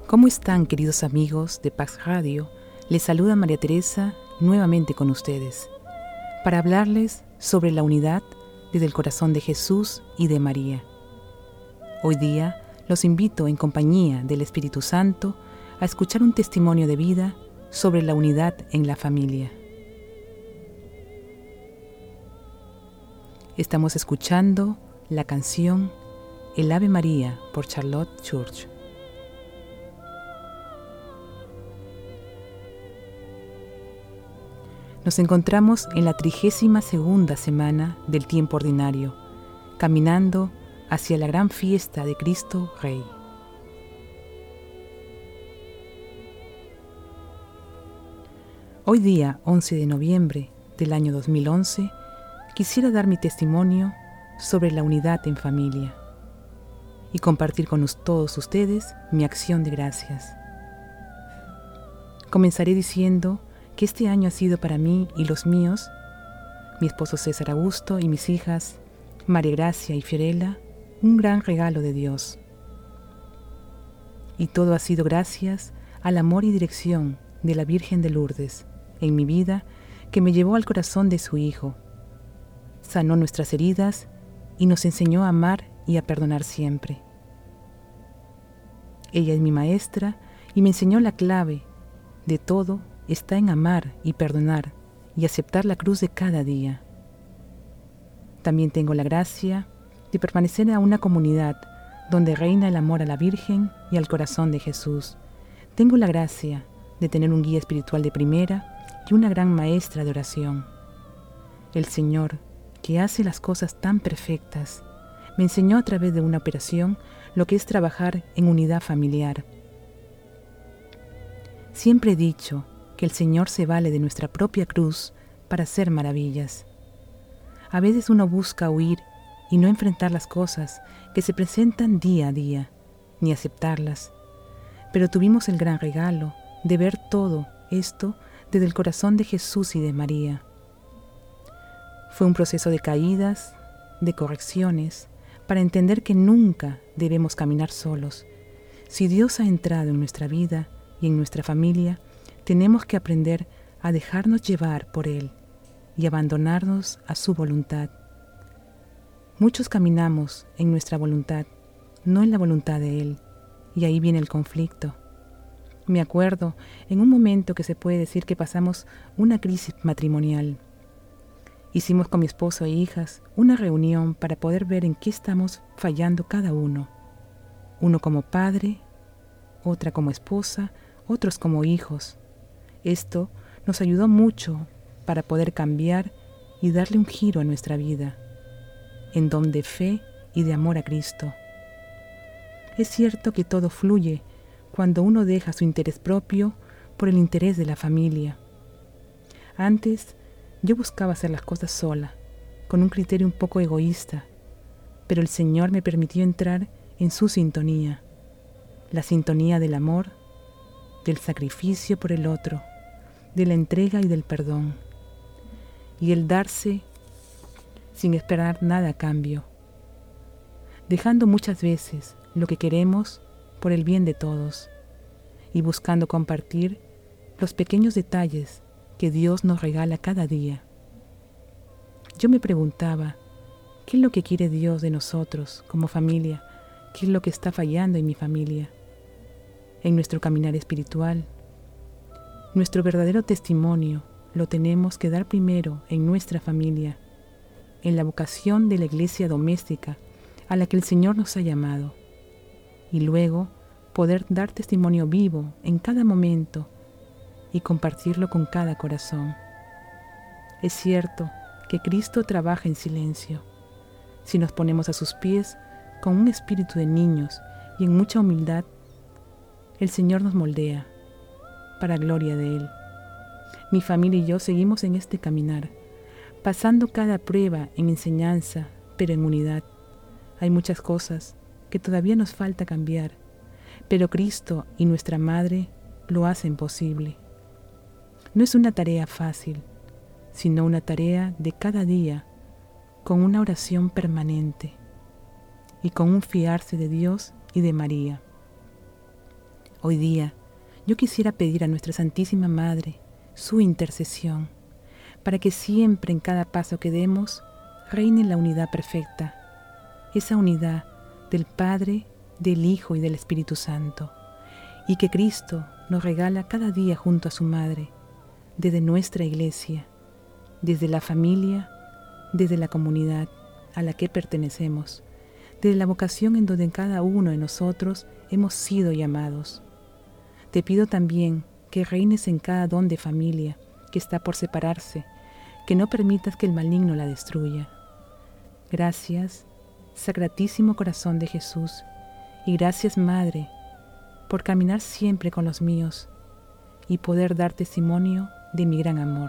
¿Cómo están, queridos amigos de Pax Radio? Les saluda María Teresa nuevamente con ustedes para hablarles sobre la unidad desde el corazón de Jesús y de María. Hoy día los invito en compañía del Espíritu Santo a escuchar un testimonio de vida sobre la unidad en la familia. Estamos escuchando la canción El Ave María por Charlotte Church. Nos encontramos en la 32ª semana del tiempo ordinario, caminando hacia la gran fiesta de Cristo Rey. Hoy día, 11 de noviembre del año 2011, quisiera dar mi testimonio sobre la unidad en familia y compartir con todos ustedes mi acción de gracias. Comenzaré diciendo que este año ha sido para mí y los míos, mi esposo César Augusto y mis hijas María Gracia y Fiorella, un gran regalo de Dios. Y todo ha sido gracias al amor y dirección de la Virgen de Lourdes en mi vida, que me llevó al corazón de su Hijo, sanó nuestras heridas y nos enseñó a amar y a perdonar siempre. Ella es mi maestra y me enseñó la clave de todo está en amar y perdonar y aceptar la cruz de cada día. También tengo la gracia de permanecer en una comunidad donde reina el amor a la Virgen y al corazón de Jesús. Tengo la gracia de tener un guía espiritual de primera y una gran maestra de oración. El Señor, que hace las cosas tan perfectas, me enseñó a través de una operación lo que es trabajar en unidad familiar. Siempre he dicho que el Señor se vale de nuestra propia cruz para hacer maravillas. A veces uno busca huir y no enfrentar las cosas que se presentan día a día, ni aceptarlas. Pero tuvimos el gran regalo de ver todo esto desde el corazón de Jesús y de María. Fue un proceso de caídas, de correcciones, para entender que nunca debemos caminar solos. Si Dios ha entrado en nuestra vida y en nuestra familia, tenemos que aprender a dejarnos llevar por Él y abandonarnos a su voluntad. Muchos caminamos en nuestra voluntad, no en la voluntad de Él, y ahí viene el conflicto. Me acuerdo en un momento que se puede decir que pasamos una crisis matrimonial. Hicimos con mi esposo e hijas una reunión para poder ver en qué estamos fallando cada uno. Uno como padre, otra como esposa, otros como hijos. Esto nos ayudó mucho para poder cambiar y darle un giro a nuestra vida, en don de fe y de amor a Cristo. Es cierto que todo fluye cuando uno deja su interés propio por el interés de la familia. Antes, yo buscaba hacer las cosas sola, con un criterio un poco egoísta, pero el Señor me permitió entrar en su sintonía, la sintonía del amor, del sacrificio por el otro, de la entrega y del perdón, y el darse sin esperar nada a cambio, dejando muchas veces lo que queremos por el bien de todos y buscando compartir los pequeños detalles que Dios nos regala cada día. Yo me preguntaba, ¿qué es lo que quiere Dios de nosotros como familia? ¿Qué es lo que está fallando en mi familia? En nuestro caminar espiritual. Nuestro verdadero testimonio lo tenemos que dar primero en nuestra familia, en la vocación de la iglesia doméstica a la que el Señor nos ha llamado, y luego poder dar testimonio vivo en cada momento y compartirlo con cada corazón. Es cierto que Cristo trabaja en silencio. Si nos ponemos a sus pies con un espíritu de niños y en mucha humildad, el Señor nos moldea para gloria de Él. Mi familia y yo seguimos en este caminar, pasando cada prueba en enseñanza, pero en unidad. Hay muchas cosas que todavía nos falta cambiar, pero Cristo y nuestra Madre lo hacen posible. No es una tarea fácil, sino una tarea de cada día, con una oración permanente y con un fiarse de Dios y de María. Hoy día, yo quisiera pedir a nuestra Santísima Madre su intercesión, para que siempre en cada paso que demos reine la unidad perfecta, esa unidad del Padre, del Hijo y del Espíritu Santo, y que Cristo nos regala cada día junto a su Madre, desde nuestra Iglesia, desde la familia, desde la comunidad a la que pertenecemos, desde la vocación en donde cada uno de nosotros hemos sido llamados. Te pido también que reines en cada don de familia que está por separarse, que no permitas que el maligno la destruya. Gracias, Sacratísimo Corazón de Jesús, y gracias, Madre, por caminar siempre con los míos y poder dar testimonio de mi gran amor.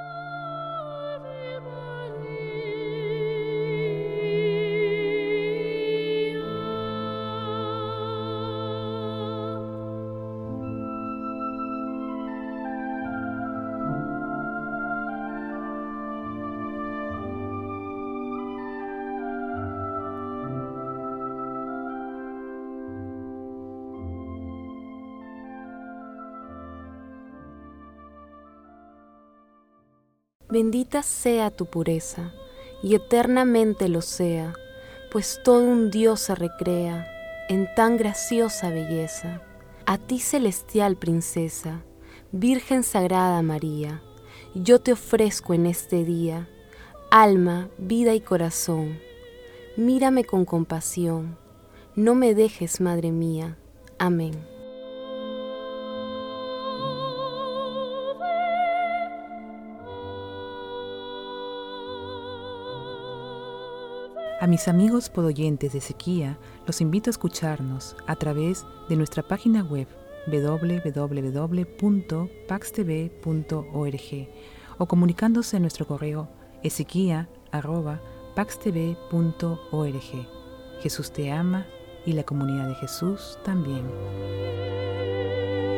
Bendita sea tu pureza, y eternamente lo sea, pues todo un Dios se recrea en tan graciosa belleza. A ti, celestial princesa, Virgen Sagrada María, yo te ofrezco en este día, alma, vida y corazón. Mírame con compasión, no me dejes, Madre mía. Amén. A mis amigos podoyentes de Sequía los invito a escucharnos a través de nuestra página web www.paxtv.org o comunicándose a nuestro correo ezequia@paxtv.org. Jesús te ama y la comunidad de Jesús también.